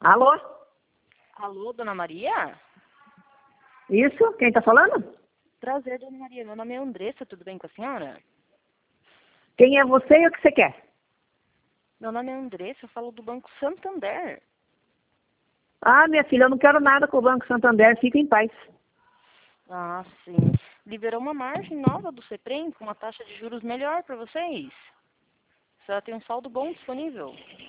Alô? Alô, Dona Maria? Isso? Quem tá falando? Prazer, Dona Maria. Meu nome é Andressa, tudo bem com a senhora? Quem é você e o que você quer? Meu nome é Andressa, eu falo do Banco Santander. Ah, minha filha, eu não quero nada com o Banco Santander, fica em paz. Ah, sim. Liberou uma margem nova do CEPREM com uma taxa de juros melhor para vocês. A senhora tem um saldo bom disponível.